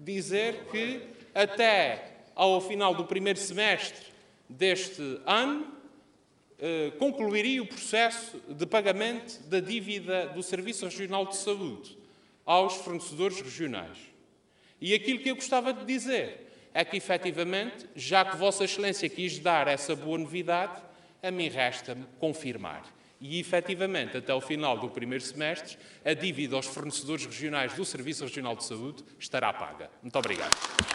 dizer que até ao final do primeiro semestre deste ano concluiria o processo de pagamento da dívida do Serviço Regional de Saúde aos fornecedores regionais. E aquilo que eu gostava de dizer é que, efetivamente, já que Vossa Excelência quis dar essa boa novidade, a mim resta-me confirmar. E, efetivamente, até ao final do primeiro semestre, a dívida aos fornecedores regionais do Serviço Regional de Saúde estará paga. Muito obrigado.